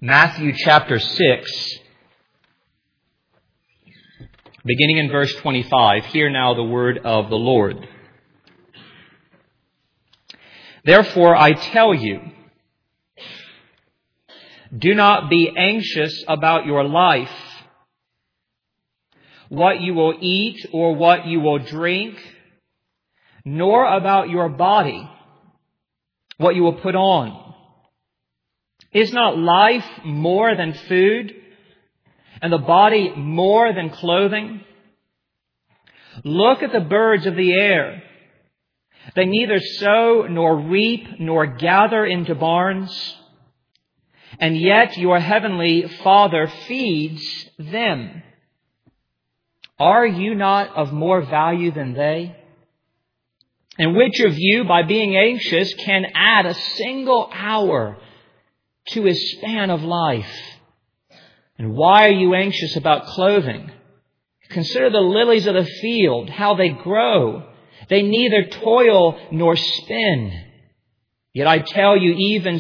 Matthew chapter 6, beginning in verse 25. Hear now the word of the Lord. Therefore I tell you, do not be anxious about your life, what you will eat or what you will drink, nor about your body, what you will put on. Is not life more than food, and the body more than clothing? Look at the birds of the air. They neither sow nor reap nor gather into barns, and yet your heavenly Father feeds them. Are you not of more value than they? And which of you, by being anxious, can add a single hour to his span of life? And why are you anxious about clothing? Consider the lilies of the field, how they grow. They neither toil nor spin. Yet I tell you, even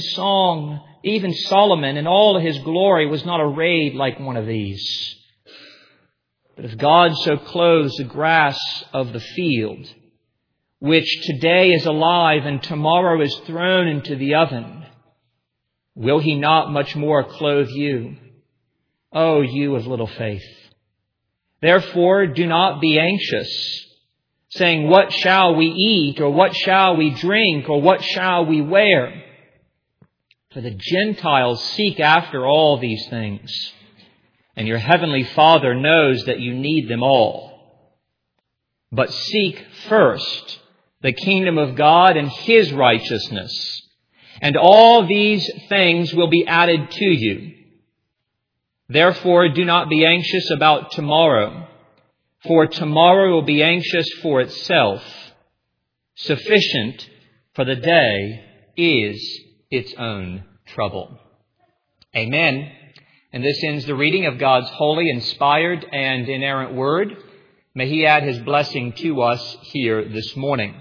Solomon in all his glory was not arrayed like one of these. But if God so clothes the grass of the field, which today is alive and tomorrow is thrown into the oven, will he not much more clothe you, O you of little faith? Therefore do not be anxious, saying, what shall we eat, or what shall we drink, or what shall we wear? For the Gentiles seek after all these things, and your heavenly Father knows that you need them all. But seek first the kingdom of God and His righteousness, and all these things will be added to you. Therefore, do not be anxious about tomorrow, for tomorrow will be anxious for itself. Sufficient for the day is its own trouble. Amen. And this ends the reading of God's holy, inspired, and inerrant word. May He add His blessing to us here this morning.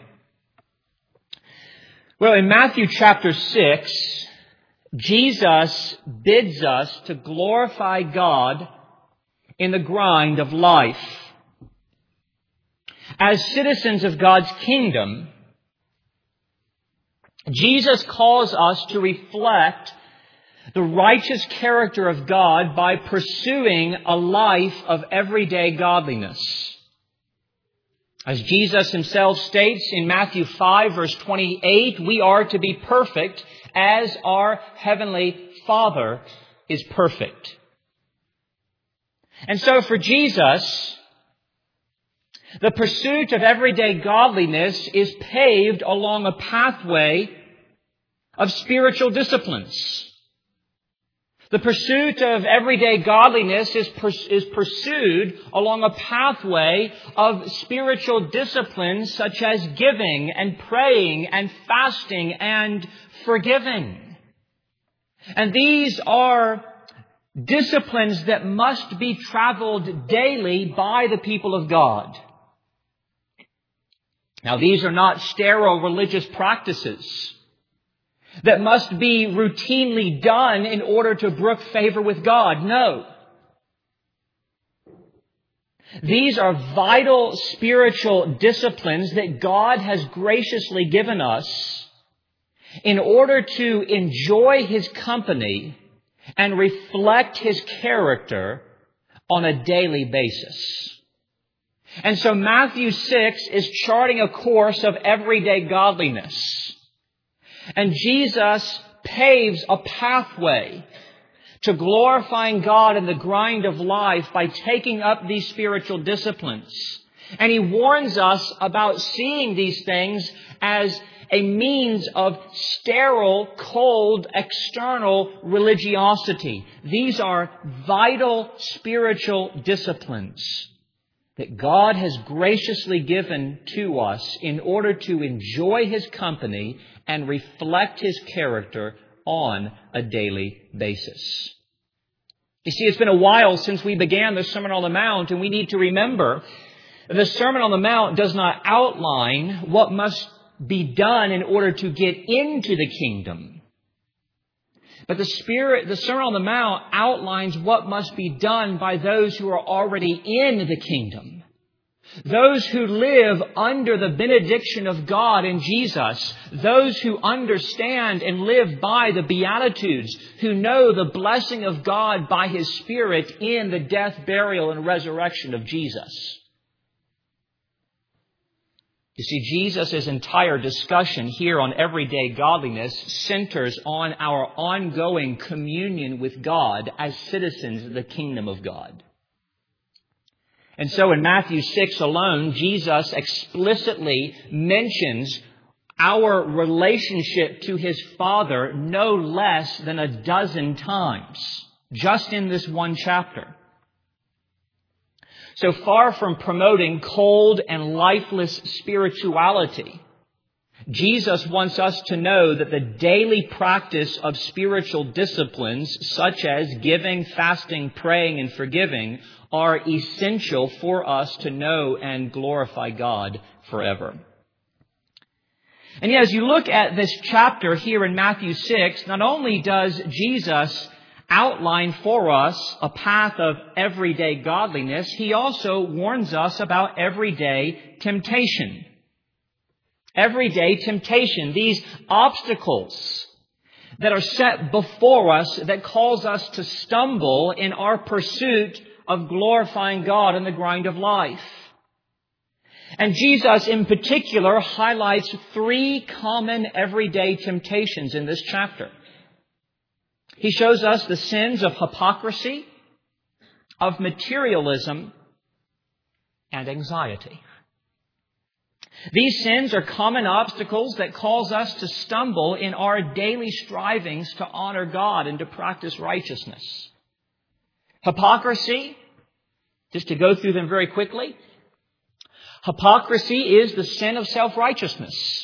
Well, in Matthew chapter 6, Jesus bids us to glorify God in the grind of life. As citizens of God's kingdom, Jesus calls us to reflect the righteous character of God by pursuing a life of everyday godliness. As Jesus Himself states in Matthew 5, verse 28, we are to be perfect as our Heavenly Father is perfect. And so for Jesus, the pursuit of everyday godliness is paved along a pathway of spiritual disciplines. The pursuit of everyday godliness is pursued along a pathway of spiritual disciplines such as giving and praying and fasting and forgiving. And these are disciplines that must be traveled daily by the people of God. Now, these are not sterile religious practices that must be routinely done in order to brook favor with God. No. These are vital spiritual disciplines that God has graciously given us in order to enjoy His company and reflect His character on a daily basis. And so Matthew 6 is charting a course of everyday godliness. And Jesus paves a pathway to glorifying God in the grind of life by taking up these spiritual disciplines. And He warns us about seeing these things as a means of sterile, cold, external religiosity. These are vital spiritual disciplines that God has graciously given to us in order to enjoy His company and reflect His character on a daily basis. You see, it's been a while since we began the Sermon on the Mount, and we need to remember the Sermon on the Mount does not outline what must be done in order to get into the kingdom. But the Sermon on the Mount outlines what must be done by those who are already in the kingdom. Those who live under the benediction of God in Jesus. Those who understand and live by the Beatitudes. Who know the blessing of God by His Spirit in the death, burial, and resurrection of Jesus. You see, Jesus' entire discussion here on everyday godliness centers on our ongoing communion with God as citizens of the kingdom of God. And so in Matthew 6 alone, Jesus explicitly mentions our relationship to His Father no less than a dozen times, just in this one chapter. So far from promoting cold and lifeless spirituality, Jesus wants us to know that the daily practice of spiritual disciplines, such as giving, fasting, praying, and forgiving, are essential for us to know and glorify God forever. And yet, as you look at this chapter here in Matthew 6, not only does Jesus outline for us a path of everyday godliness, He also warns us about everyday temptation. Everyday temptation, these obstacles that are set before us that cause us to stumble in our pursuit of glorifying God in the grind of life. And Jesus in particular highlights 3 common everyday temptations in this chapter. He shows us the sins of hypocrisy, of materialism, and anxiety. These sins are common obstacles that cause us to stumble in our daily strivings to honor God and to practice righteousness. Hypocrisy, just to go through them very quickly. Hypocrisy is the sin of self-righteousness.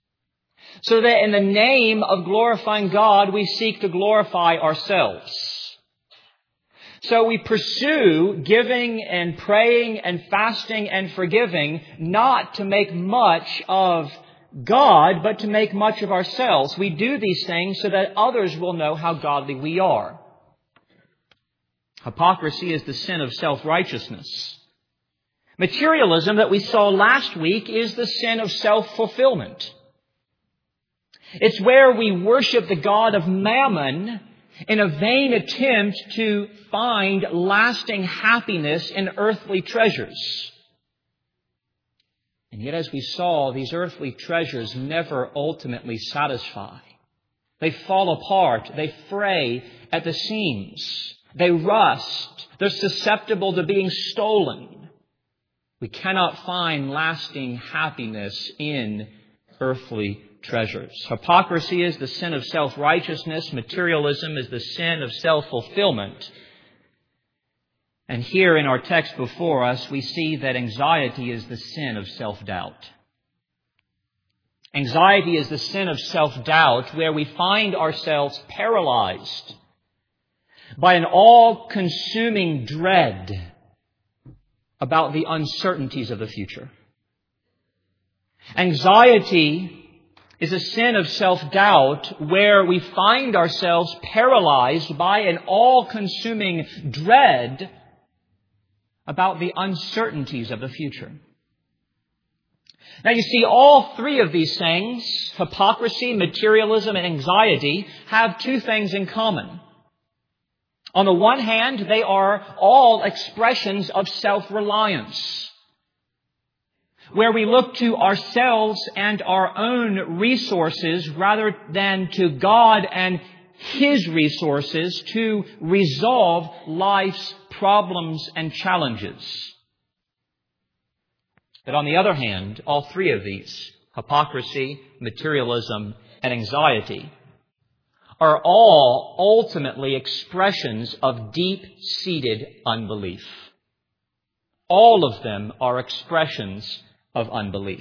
So that in the name of glorifying God, we seek to glorify ourselves. So we pursue giving and praying and fasting and forgiving, not to make much of God, but to make much of ourselves. We do these things so that others will know how godly we are. Hypocrisy is the sin of self-righteousness. Materialism that we saw last week is the sin of self-fulfillment. It's where we worship the god of Mammon in a vain attempt to find lasting happiness in earthly treasures. And yet, as we saw, these earthly treasures never ultimately satisfy. They fall apart. They fray at the seams. They rust. They're susceptible to being stolen. We cannot find lasting happiness in earthly treasures. Hypocrisy is the sin of self-righteousness. Materialism is the sin of self-fulfillment. And here in our text before us, we see that anxiety is the sin of self-doubt. Anxiety is the sin of self-doubt, where we find ourselves paralyzed by an all-consuming dread about the uncertainties of the future. Anxiety is a sin of self-doubt where we find ourselves paralyzed by an all-consuming dread about the uncertainties of the future. Now you see, all 3 of these things, hypocrisy, materialism, and anxiety, have 2 things in common. On the one hand, they are all expressions of self-reliance, where we look to ourselves and our own resources rather than to God and His resources to resolve life's problems and challenges. But on the other hand, all 3 of these, hypocrisy, materialism, and anxiety, are all ultimately expressions of deep-seated unbelief. All of them are expressions of unbelief.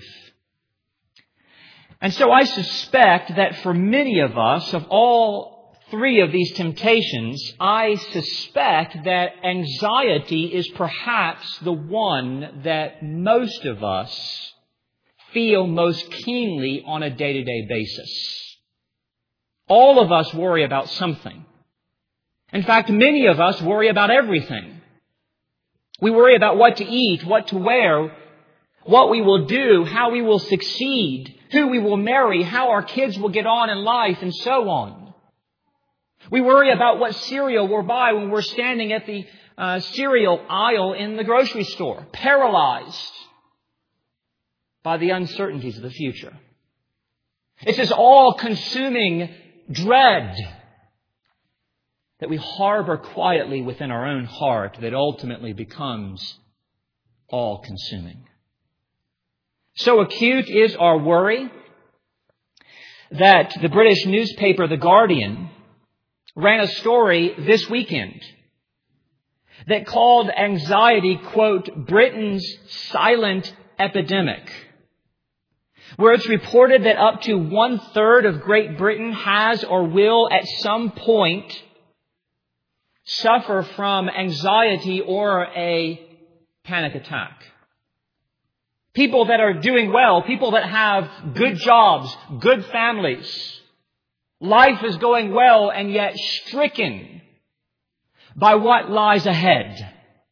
And so I suspect that for many of us, of all 3 of these temptations, I suspect that anxiety is perhaps the one that most of us feel most keenly on a day-to-day basis. All of us worry about something. In fact, many of us worry about everything. We worry about what to eat, what to wear, what we will do, how we will succeed, who we will marry, how our kids will get on in life, and so on. We worry about what cereal we'll buy when we're standing at the cereal aisle in the grocery store, paralyzed by the uncertainties of the future. It's this all-consuming dread that we harbor quietly within our own heart that ultimately becomes all-consuming. So acute is our worry that the British newspaper The Guardian ran a story this weekend that called anxiety, quote, Britain's silent epidemic, where it's reported that up to 1/3 of Great Britain has or will at some point suffer from anxiety or a panic attack. People that are doing well, people that have good jobs, good families, life is going well and yet stricken by what lies ahead.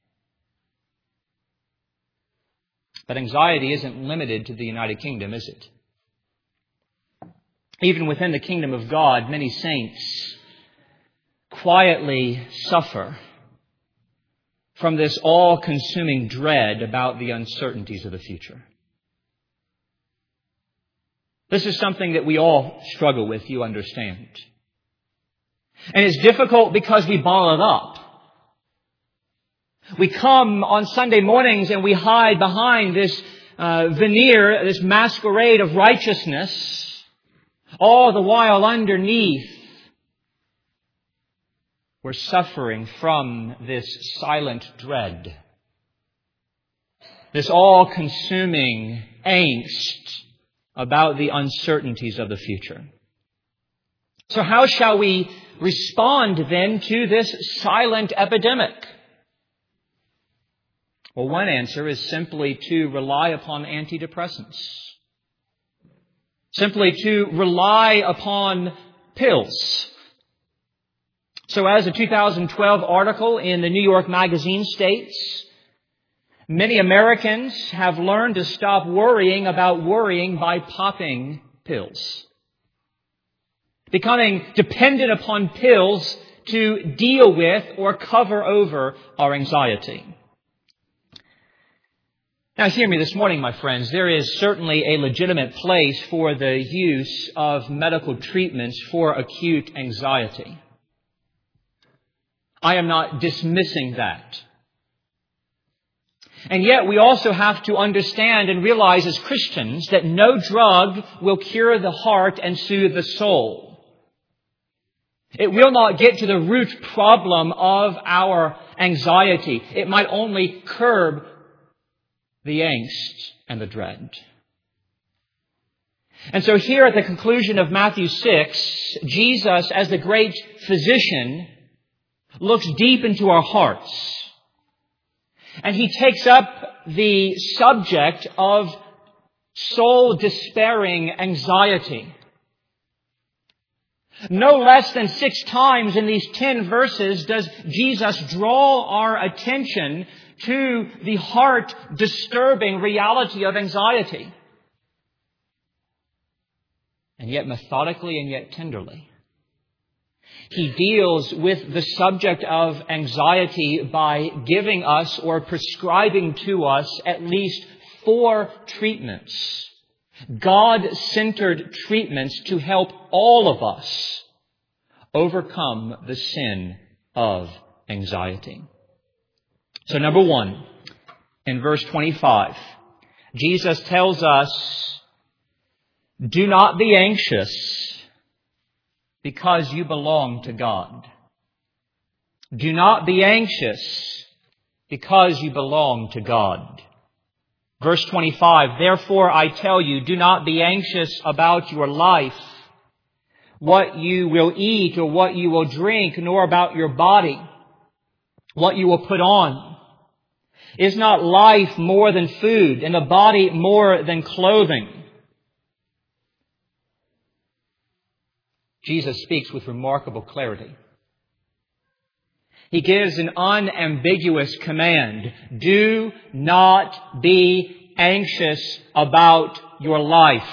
But anxiety isn't limited to the United Kingdom, is it? Even within the kingdom of God, many saints quietly suffer from this all-consuming dread about the uncertainties of the future. This is something that we all struggle with, you understand. And it's difficult because we bottle it up. We come on Sunday mornings and we hide behind this veneer, this masquerade of righteousness, all the while underneath we're suffering from this silent dread, this all-consuming angst about the uncertainties of the future. So how shall we respond then to this silent epidemic? Well, one answer is simply to rely upon antidepressants. Simply to rely upon pills. So as a 2012 article in the New York Magazine states, many Americans have learned to stop worrying about worrying by popping pills. Becoming dependent upon pills to deal with or cover over our anxiety. Now hear me this morning, my friends. There is certainly a legitimate place for the use of medical treatments for acute anxiety. I am not dismissing that. And yet we also have to understand and realize as Christians that no drug will cure the heart and soothe the soul. It will not get to the root problem of our anxiety. It might only curb the angst and the dread. And so here at the conclusion of Matthew 6, Jesus, as the great physician, looks deep into our hearts. And he takes up the subject of soul-despairing anxiety. No less than 6 times in these 10 verses does Jesus draw our attention to the heart-disturbing reality of anxiety. And yet methodically and yet tenderly, he deals with the subject of anxiety by giving us or prescribing to us at least 4 treatments. God-centered treatments to help all of us overcome the sin of anxiety. So number 1, in verse 25, Jesus tells us, do not be anxious because you belong to God. Do not be anxious because you belong to God. Verse 25, therefore I tell you, do not be anxious about your life, what you will eat or what you will drink, nor about your body, what you will put on. Is not life more than food, and the body more than clothing? Jesus speaks with remarkable clarity. He gives an unambiguous command. Do not be anxious about your life.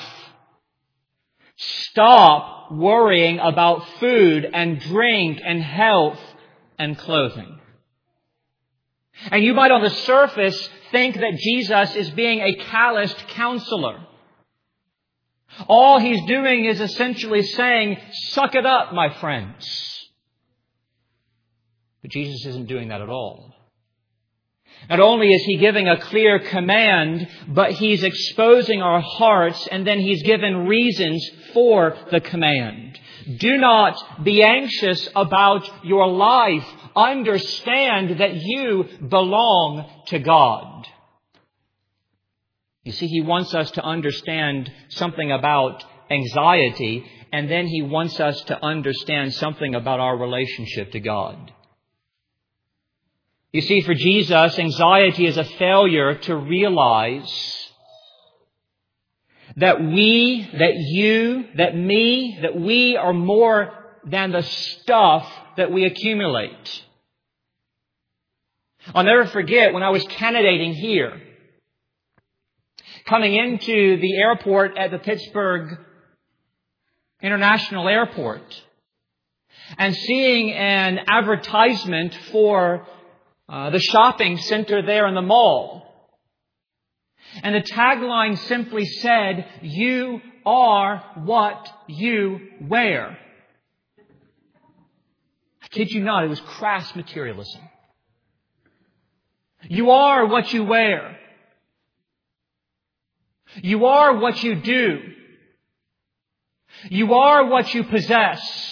Stop worrying about food and drink and health and clothing. And you might on the surface think that Jesus is being a calloused counselor. All He's doing is essentially saying, suck it up, my friends. But Jesus isn't doing that at all. Not only is He giving a clear command, but He's exposing our hearts, and then He's given reasons for the command. Do not be anxious about your life. Understand that you belong to God. You see, He wants us to understand something about anxiety, and then He wants us to understand something about our relationship to God. You see, for Jesus, anxiety is a failure to realize that we, that you, that me, that we are more than the stuff that we accumulate. I'll never forget when I was candidating here, coming into the airport at the Pittsburgh International Airport and seeing an advertisement for the shopping center there in the mall. And the tagline simply said, you are what you wear. I kid you not, it was crass materialism. You are what you wear. You are what you do. You are what you possess.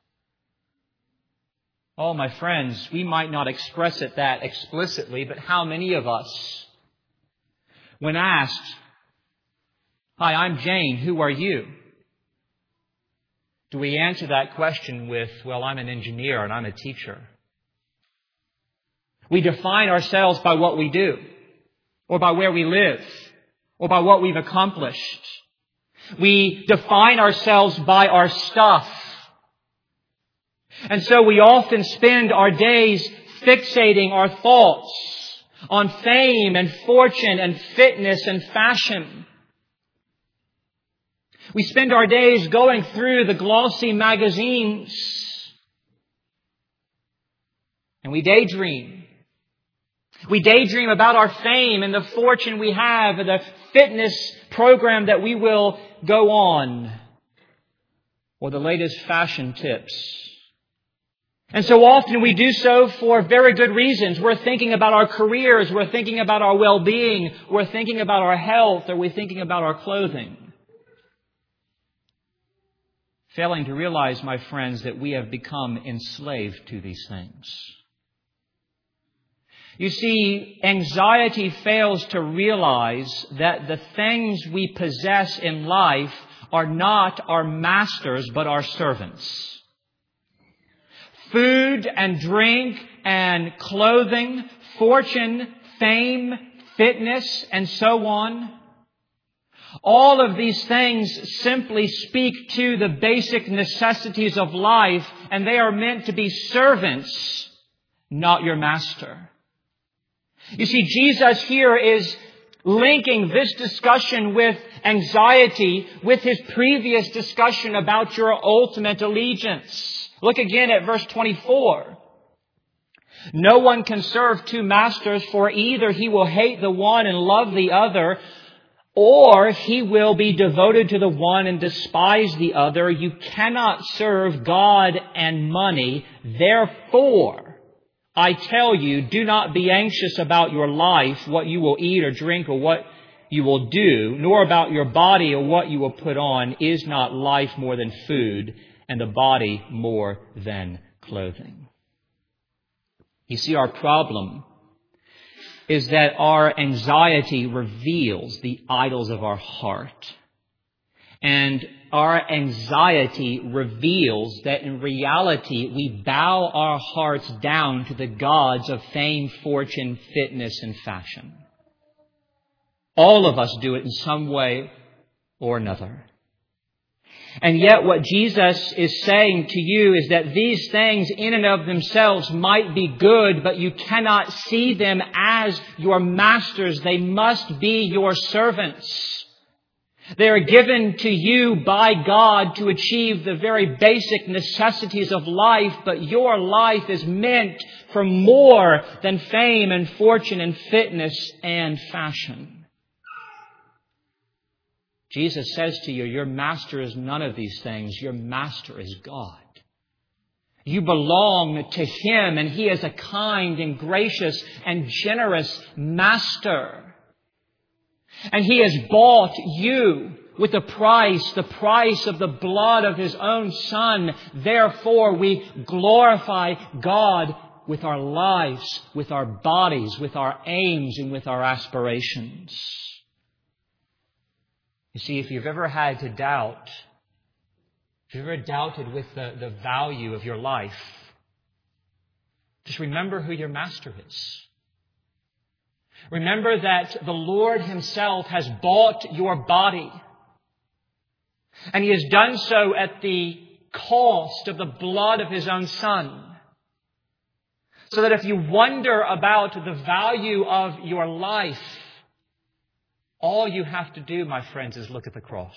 Oh, my friends, we might not express it that explicitly, but how many of us, when asked, hi, I'm Jane, who are you? Do we answer that question with, well, I'm an engineer and I'm a teacher? We define ourselves by what we do, or by where we live, or by what we've accomplished. We define ourselves by our stuff. And so we often spend our days fixating our thoughts on fame and fortune and fitness and fashion. We spend our days going through the glossy magazines. And we daydream. We daydream about our fame and the fortune we have and the fitness program that we will go on, or the latest fashion tips. And so often we do so for very good reasons. We're thinking about our careers. We're thinking about our well-being. We're thinking about our health, or we're thinking about our clothing. Failing to realize, my friends, that we have become enslaved to these things. You see, anxiety fails to realize that the things we possess in life are not our masters, but our servants. Food and drink and clothing, fortune, fame, fitness, and so on. All of these things simply speak to the basic necessities of life, and they are meant to be servants, not your master. You see, Jesus here is linking this discussion with anxiety with His previous discussion about your ultimate allegiance. Look again at verse 24. No one can serve two masters, for either he will hate the one and love the other, or he will be devoted to the one and despise the other. You cannot serve God and money. Therefore, I tell you, do not be anxious about your life, what you will eat or drink or what you will do, nor about your body or what you will put on. Is not life more than food, and the body more than clothing? You see, our problem is that our anxiety reveals the idols of our heart. And our anxiety reveals that in reality we bow our hearts down to the gods of fame, fortune, fitness, and fashion. All of us do it in some way or another. And yet what Jesus is saying to you is that these things in and of themselves might be good, but you cannot see them as your masters. They must be your servants. They are given to you by God to achieve the very basic necessities of life, but your life is meant for more than fame and fortune and fitness and fashion. Jesus says to you, your master is none of these things. Your master is God. You belong to Him, and He is a kind and gracious and generous master. And He has bought you with the price of the blood of His own Son. Therefore, we glorify God with our lives, with our bodies, with our aims, and with our aspirations. You see, if you've ever had to doubt, if you've ever doubted with the value of your life, just remember who your master is. Remember that the Lord Himself has bought your body. And He has done so at the cost of the blood of His own Son. So that if you wonder about the value of your life, all you have to do, my friends, is look at the cross.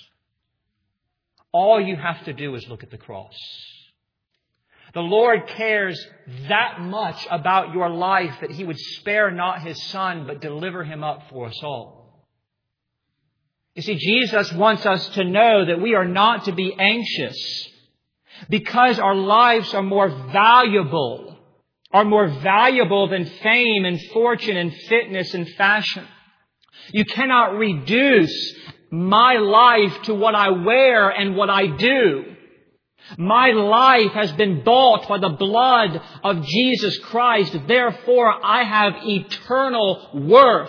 All you have to do is look at the cross. The Lord cares that much about your life that He would spare not His Son, but deliver Him up for us all. You see, Jesus wants us to know that we are not to be anxious because our lives are more valuable than fame and fortune and fitness and fashion. You cannot reduce my life to what I wear and what I do. My life has been bought by the blood of Jesus Christ. Therefore, I have eternal worth.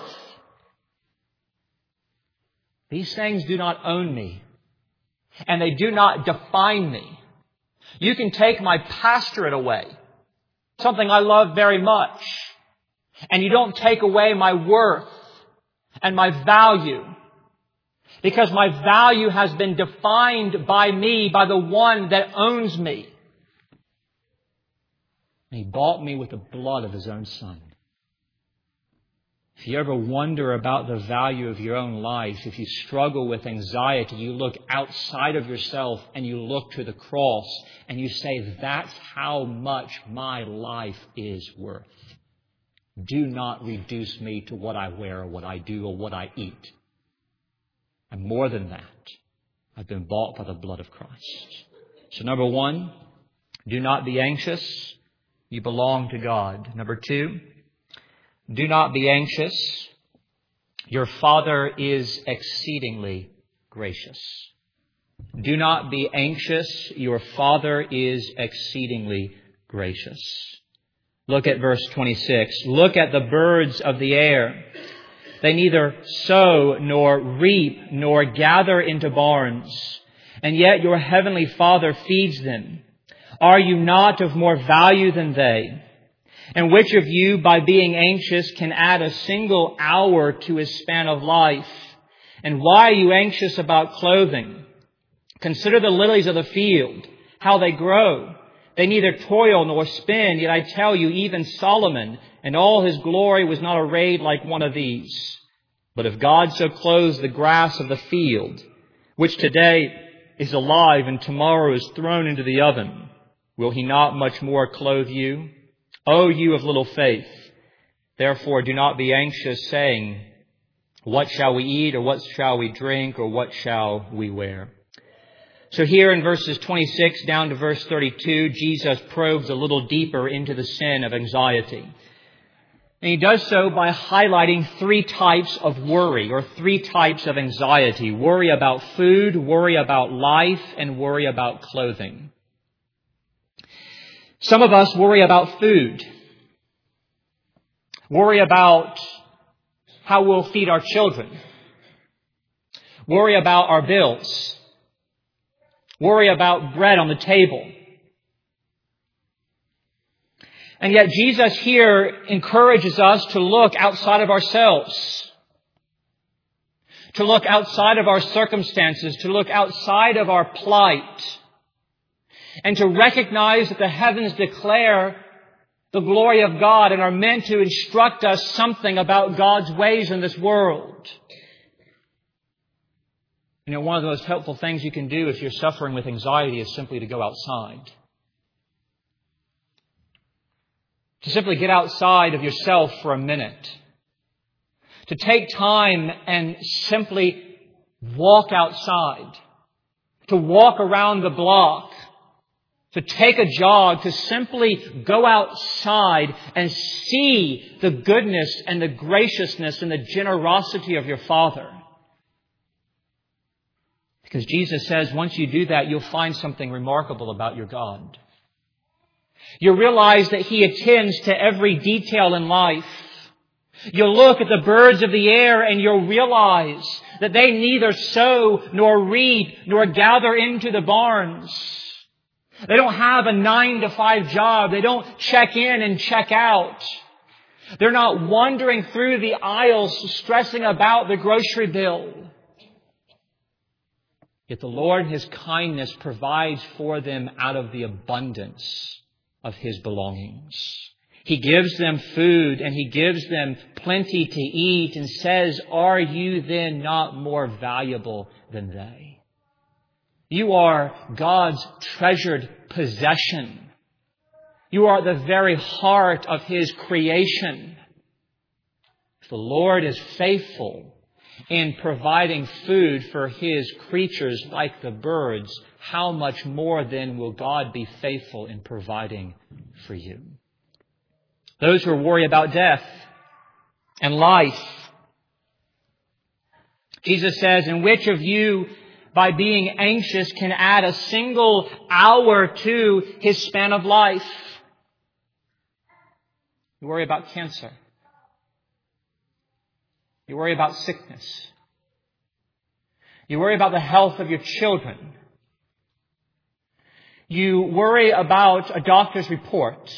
These things do not own me, and they do not define me. You can take my pastorate away, something I love very much, and you don't take away my worth and my value, because my value has been defined by me, by the one that owns me. And He bought me with the blood of His own Son. If you ever wonder about the value of your own life, if you struggle with anxiety, you look outside of yourself and you look to the cross and you say, that's how much my life is worth. Do not reduce me to what I wear or what I do or what I eat. And more than that, I've been bought by the blood of Christ. So number one, do not be anxious. You belong to God. Number two, do not be anxious. Your Father is exceedingly gracious. Do not be anxious. Your Father is exceedingly gracious. Look at verse 26. Look at the birds of the air. They neither sow nor reap nor gather into barns, and yet your heavenly Father feeds them. Are you not of more value than they? And which of you, by being anxious, can add a single hour to his span of life? And why are you anxious about clothing? Consider the lilies of the field, how they grow. They neither toil nor spin, yet I tell you, even Solomon in all his glory was not arrayed like one of these. But if God so clothes the grass of the field, which today is alive and tomorrow is thrown into the oven, will He not much more clothe you? O you of little faith, therefore do not be anxious, saying, what shall we eat, or what shall we drink, or what shall we wear? So here in verses 26 down to verse 32, Jesus probes a little deeper into the sin of anxiety. And He does so by highlighting three types of worry, or three types of anxiety. Worry about food, worry about life, and worry about clothing. Some of us worry about food. Worry about how we'll feed our children. Worry about our bills. Worry about bread on the table. And yet Jesus here encourages us to look outside of ourselves, to look outside of our circumstances, to look outside of our plight, and to recognize that the heavens declare the glory of God and are meant to instruct us something about God's ways in this world. One of the most helpful things you can do if you're suffering with anxiety is simply to go outside. To simply get outside of yourself for a minute. To take time and simply walk outside. To walk around the block. To take a jog. To simply go outside and see the goodness and the graciousness and the generosity of your Father. Because Jesus says once you do that, you'll find something remarkable about your God. You'll realize that He attends to every detail in life. You'll look at the birds of the air and you'll realize that they neither sow nor reap nor gather into the barns. They don't have a 9-to-5 job. They don't check in and check out. They're not wandering through the aisles stressing about the grocery bill. Yet the Lord in His kindness provides for them out of the abundance of His belongings. He gives them food and He gives them plenty to eat and says, "Are you then not more valuable than they?" You are God's treasured possession. You are the very heart of His creation. If the Lord is faithful in providing food for His creatures like the birds, how much more then will God be faithful in providing for you? Those who worry about death and life. Jesus says, "And which of you, by being anxious, can add a single hour to his span of life?" You worry about cancer. You worry about sickness. You worry about the health of your children. You worry about a doctor's report.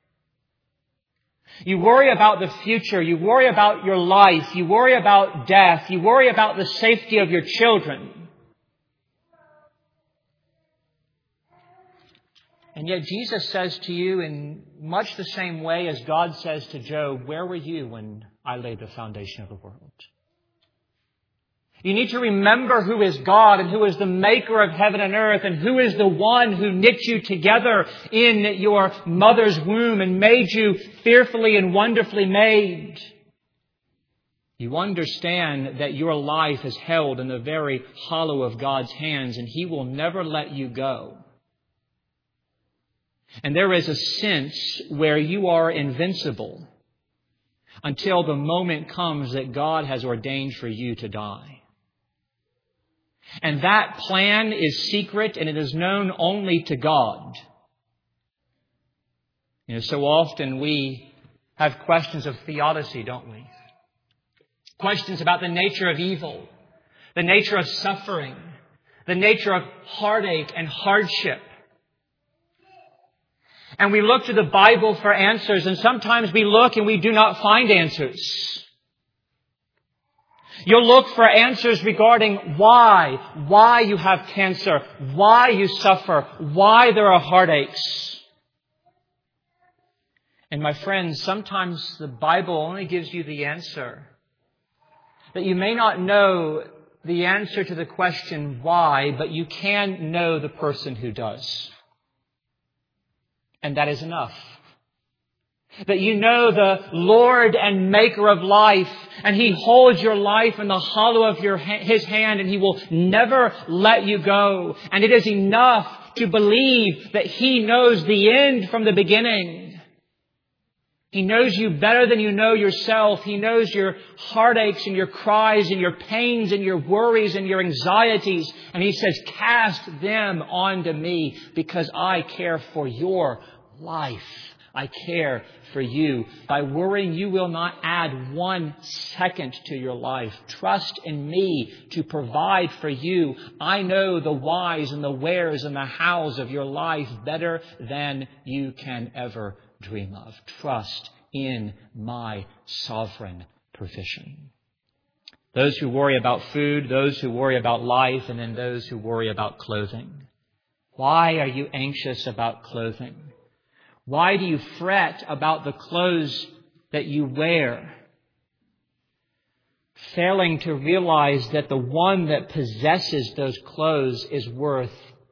You worry about the future. You worry about your life. You worry about death. You worry about the safety of your children. And yet Jesus says to you in much the same way as God says to Job, "Where were you when I laid the foundation of the world?" You need to remember who is God and who is the maker of heaven and earth and who is the one who knit you together in your mother's womb and made you fearfully and wonderfully made. You understand that your life is held in the very hollow of God's hands and He will never let you go. And there is a sense where you are invincible until the moment comes that God has ordained for you to die. And that plan is secret and it is known only to God. So often we have questions of theodicy, don't we? Questions about the nature of evil, the nature of suffering, the nature of heartache and hardship. And we look to the Bible for answers, and sometimes we look and we do not find answers. You'll look for answers regarding why you have cancer, why you suffer, why there are heartaches. And my friends, sometimes the Bible only gives you the answer. That you may not know the answer to the question why, but you can know the person who does. And that is enough. That you know the Lord and Maker of life, and He holds your life in the hollow of His hand, and He will never let you go. And it is enough to believe that He knows the end from the beginning. He knows you better than you know yourself. He knows your heartaches and your cries and your pains and your worries and your anxieties. And He says, "Cast them onto me because I care for your life. I care for you." By worrying, you will not add 1 second to your life. Trust in me to provide for you. I know the whys and the wheres and the hows of your life better than you can ever dream of. Trust in my sovereign provision. Those who worry about food, those who worry about life, and then those who worry about clothing. Why are you anxious about clothing? Why do you fret about the clothes that you wear? Failing to realize that the one that possesses those clothes is worth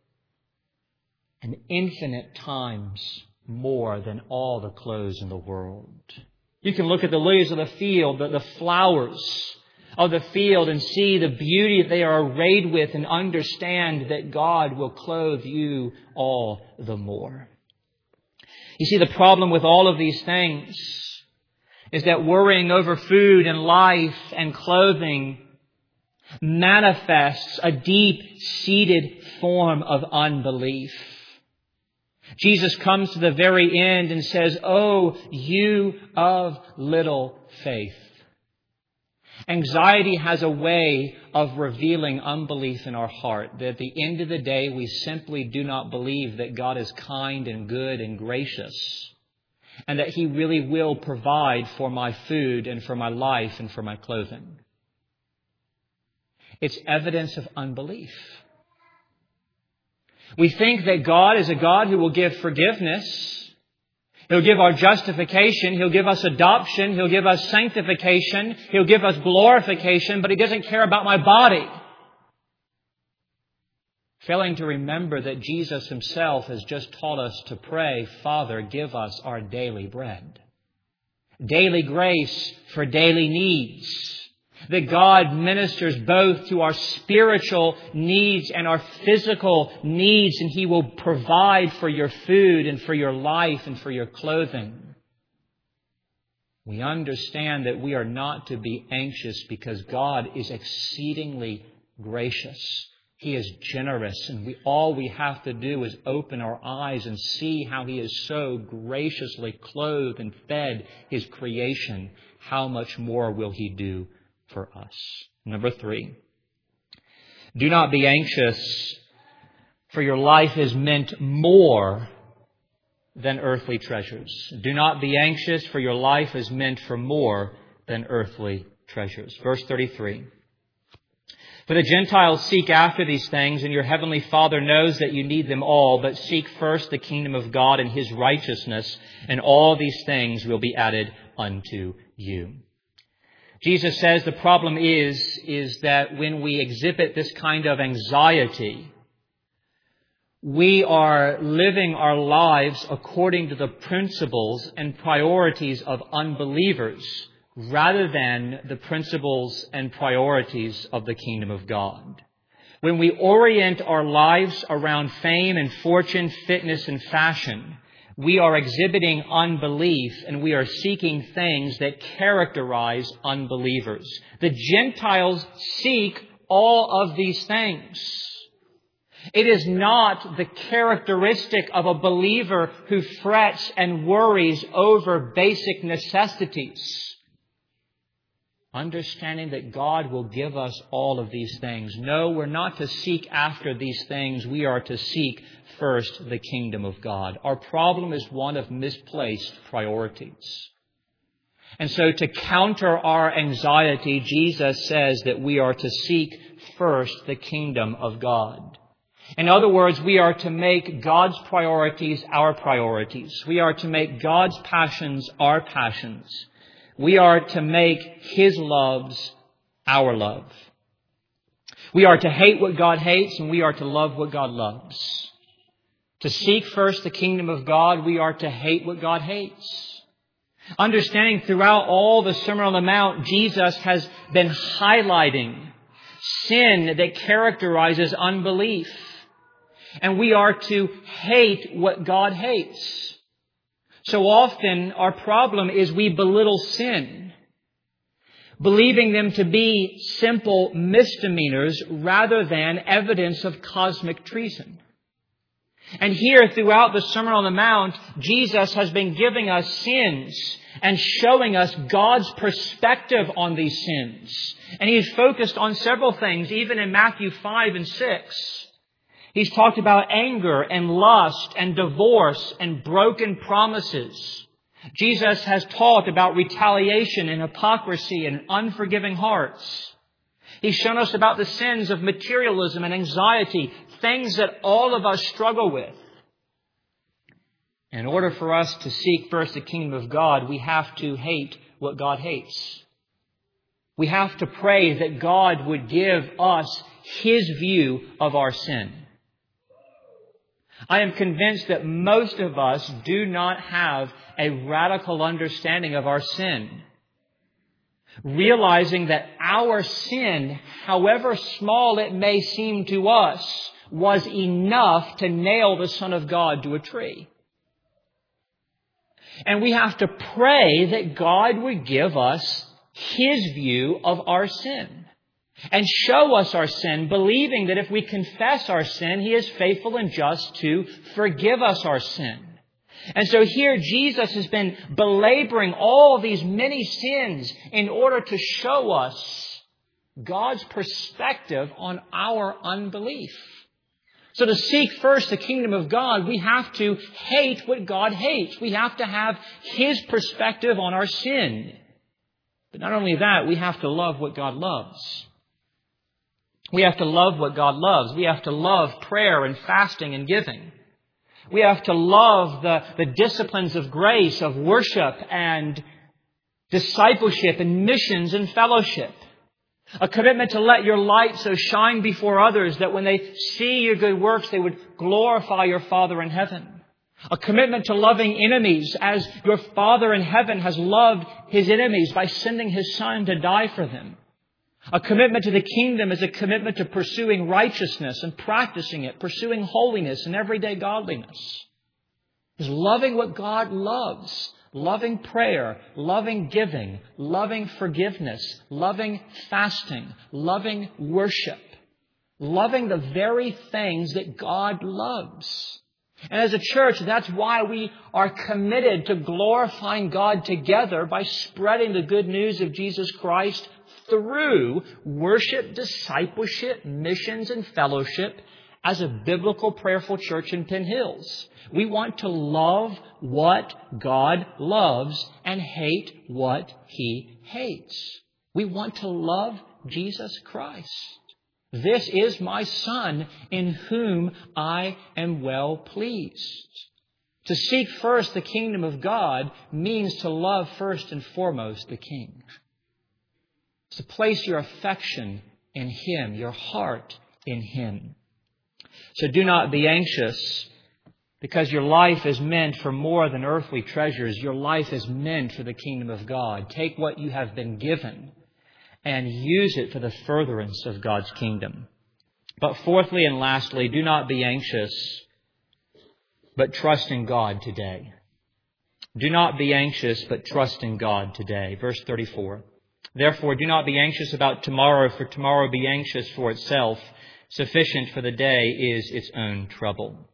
an infinite times more than all the clothes in the world. You can look at the lilies of the field, the flowers of the field, and see the beauty that they are arrayed with and understand that God will clothe you all the more. You see, the problem with all of these things is that worrying over food and life and clothing manifests a deep-seated form of unbelief. Jesus comes to the very end and says, "Oh, you of little faith." Anxiety has a way of revealing unbelief in our heart, that at the end of the day, we simply do not believe that God is kind and good and gracious, and that He really will provide for my food and for my life and for my clothing. It's evidence of unbelief. We think that God is a God who will give forgiveness. He'll give our justification. He'll give us adoption. He'll give us sanctification. He'll give us glorification, but He doesn't care about my body. Failing to remember that Jesus Himself has just taught us to pray, "Father, give us our daily bread." Daily grace for daily needs. That God ministers both to our spiritual needs and our physical needs, and He will provide for your food and for your life and for your clothing. We understand that we are not to be anxious because God is exceedingly gracious. He is generous, and all we have to do is open our eyes and see how He is so graciously clothed and fed His creation. How much more will He do for us? Number 3, do not be anxious, for your life is meant more than earthly treasures. Do not be anxious, for your life is meant for more than earthly treasures. Verse 33. For the Gentiles seek after these things, and your heavenly Father knows that you need them all, but seek first the kingdom of God and His righteousness, and all these things will be added unto you. Jesus says the problem is that when we exhibit this kind of anxiety, we are living our lives according to the principles and priorities of unbelievers rather than the principles and priorities of the kingdom of God. When we orient our lives around fame and fortune, fitness and fashion, we are exhibiting unbelief, and we are seeking things that characterize unbelievers. The Gentiles seek all of these things. It is not the characteristic of a believer who frets and worries over basic necessities. Understanding that God will give us all of these things. No, we're not to seek after these things. We are to seek first the kingdom of God. Our problem is one of misplaced priorities. And so to counter our anxiety, Jesus says that we are to seek first the kingdom of God. In other words, we are to make God's priorities our priorities. We are to make God's passions our passions. We are to make His loves our love. We are to hate what God hates, and we are to love what God loves. To seek first the kingdom of God, we are to hate what God hates. Understanding throughout all the Sermon on the Mount, Jesus has been highlighting sin that characterizes unbelief. And we are to hate what God hates. So often our problem is we belittle sin, believing them to be simple misdemeanors rather than evidence of cosmic treason. And here throughout the Sermon on the Mount, Jesus has been giving us sins and showing us God's perspective on these sins. And He's focused on several things, even in Matthew 5 and 6. He's talked about anger and lust and divorce and broken promises. Jesus has taught about retaliation and hypocrisy and unforgiving hearts. He's shown us about the sins of materialism and anxiety, things that all of us struggle with. In order for us to seek first the kingdom of God, we have to hate what God hates. We have to pray that God would give us His view of our sin. I am convinced that most of us do not have a radical understanding of our sin. Realizing that our sin, however small it may seem to us, was enough to nail the Son of God to a tree. And we have to pray that God would give us His view of our sin and show us our sin, believing that if we confess our sin, He is faithful and just to forgive us our sin. And so here Jesus has been belaboring all these many sins in order to show us God's perspective on our unbelief. So to seek first the kingdom of God, we have to hate what God hates. We have to have His perspective on our sin. But not only that, we have to love what God loves. We have to love what God loves. We have to love prayer and fasting and giving. We have to love the disciplines of grace, of worship and discipleship and missions and fellowship. A commitment to let your light so shine before others that when they see your good works, they would glorify your Father in heaven. A commitment to loving enemies as your Father in heaven has loved His enemies by sending His Son to die for them. A commitment to the kingdom is a commitment to pursuing righteousness and practicing it, pursuing holiness and everyday godliness. Is loving what God loves. Loving prayer, loving giving, loving forgiveness, loving fasting, loving worship, loving the very things that God loves. And as a church, that's why we are committed to glorifying God together by spreading the good news of Jesus Christ through worship, discipleship, missions, and fellowship as a biblical prayerful church in Penn Hills. We want to love what God loves and hate what He hates. We want to love Jesus Christ. This is my Son in whom I am well pleased. To seek first the kingdom of God means to love first and foremost the King. It's to place your affection in Him, your heart in Him. So do not be anxious, because your life is meant for more than earthly treasures. Your life is meant for the kingdom of God. Take what you have been given and use it for the furtherance of God's kingdom. But fourthly and lastly, do not be anxious, but trust in God today. Do not be anxious, but trust in God today. Verse 34. Therefore, do not be anxious about tomorrow, for tomorrow be anxious for itself. Sufficient for the day is its own trouble.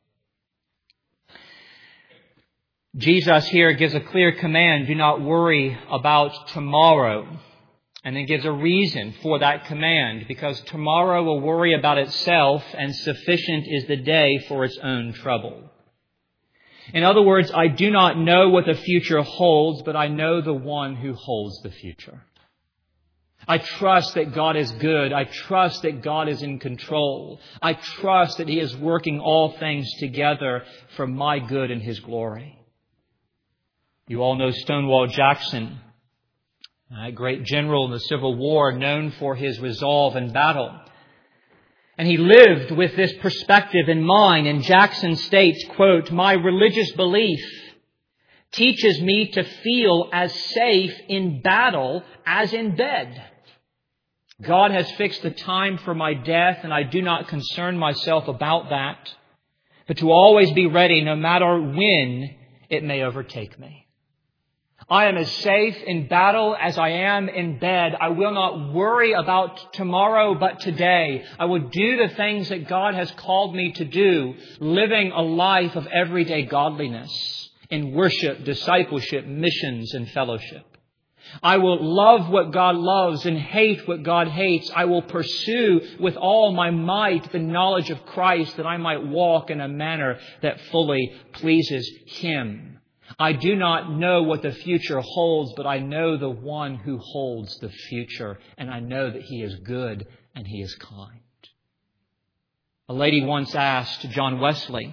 Jesus here gives a clear command, do not worry about tomorrow. And then gives a reason for that command, because tomorrow will worry about itself, and sufficient is the day for its own trouble. In other words, I do not know what the future holds, but I know the one who holds the future. I trust that God is good. I trust that God is in control. I trust that He is working all things together for my good and His glory. You all know Stonewall Jackson, a great general in the Civil War, known for his resolve in battle. And he lived with this perspective in mind. And Jackson states, quote, "My religious belief teaches me to feel as safe in battle as in bed. God has fixed the time for my death, and I do not concern myself about that, but to always be ready no matter when it may overtake me. I am as safe in battle as I am in bed. I will not worry about tomorrow, but today. I will do the things that God has called me to do, living a life of everyday godliness in worship, discipleship, missions, and fellowship. I will love what God loves and hate what God hates. I will pursue with all my might the knowledge of Christ, that I might walk in a manner that fully pleases Him. I do not know what the future holds, but I know the one who holds the future, and I know that He is good and He is kind. A lady once asked John Wesley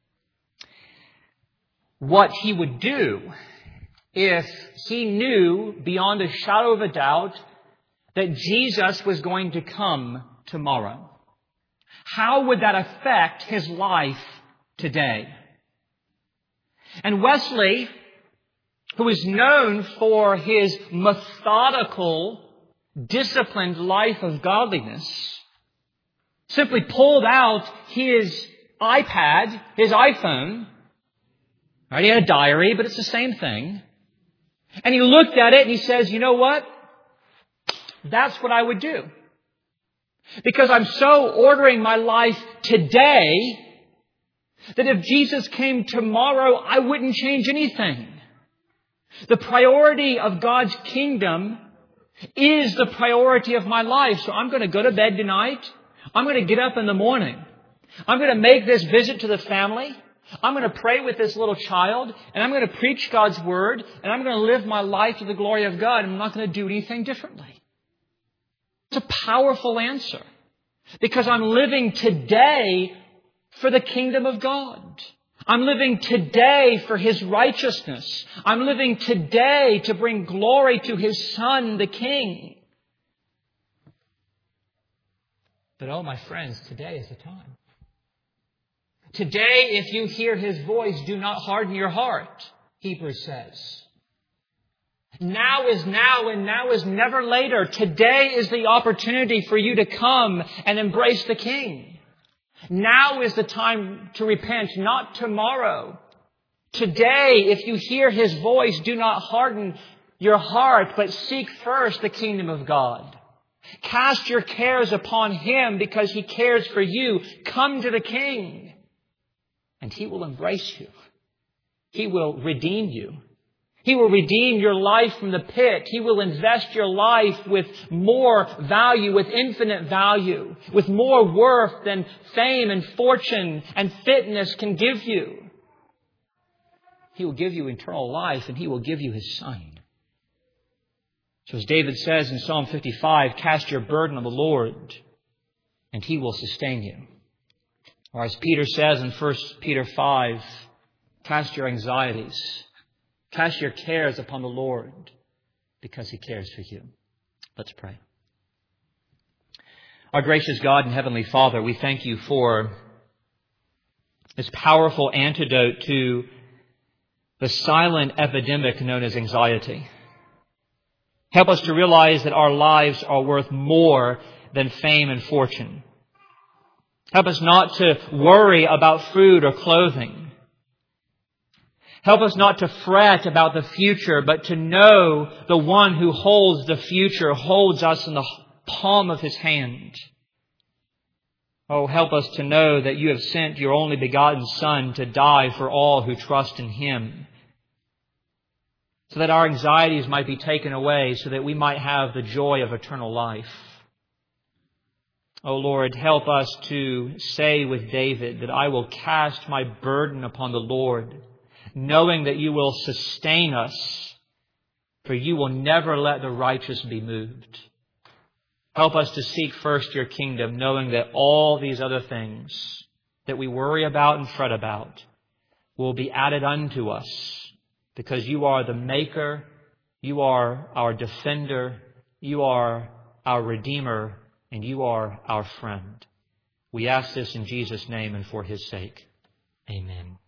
what he would do if he knew beyond a shadow of a doubt that Jesus was going to come tomorrow. How would that affect his life today? And Wesley, who is known for his methodical, disciplined life of godliness, simply pulled out his iPad, his iPhone. Right? He had a diary, but it's the same thing. And he looked at it and he says, you know what? That's what I would do. Because I'm so ordering my life today that if Jesus came tomorrow, I wouldn't change anything. The priority of God's kingdom is the priority of my life. So I'm going to go to bed tonight. I'm going to get up in the morning. I'm going to make this visit to the family. I'm going to pray with this little child. And I'm going to preach God's Word. And I'm going to live my life to the glory of God. I'm not going to do anything differently. It's a powerful answer. Because I'm living today for the kingdom of God. I'm living today for His righteousness. I'm living today to bring glory to His Son, the King. But oh, my friends, today is the time. Today, if you hear His voice, do not harden your heart, Hebrews says. Now is now and now is never later. Today is the opportunity for you to come and embrace the King. Now is the time to repent, not tomorrow. Today, if you hear His voice, do not harden your heart, but seek first the kingdom of God. Cast your cares upon Him because He cares for you. Come to the King, and He will embrace you. He will redeem you. He will redeem your life from the pit. He will invest your life with more value, with infinite value, with more worth than fame and fortune and fitness can give you. He will give you eternal life, and He will give you His Son. So as David says in Psalm 55, cast your burden on the Lord, and He will sustain you. Or as Peter says in 1 Peter 5, cast your anxieties, cast your cares upon the Lord, because He cares for you. Let's pray. Our gracious God and Heavenly Father, we thank You for this powerful antidote to the silent epidemic known as anxiety. Help us to realize that our lives are worth more than fame and fortune. Help us not to worry about food or clothing. Help us not to fret about the future, but to know the one who holds the future holds us in the palm of His hand. Oh, help us to know that You have sent Your only begotten Son to die for all who trust in Him, so that our anxieties might be taken away, so that we might have the joy of eternal life. Oh Lord, help us to say with David that I will cast my burden upon the Lord, knowing that You will sustain us, for You will never let the righteous be moved. Help us to seek first Your kingdom, knowing that all these other things that we worry about and fret about will be added unto us, because You are the maker, You are our defender, You are our redeemer, and You are our friend. We ask this in Jesus' name and for His sake. Amen.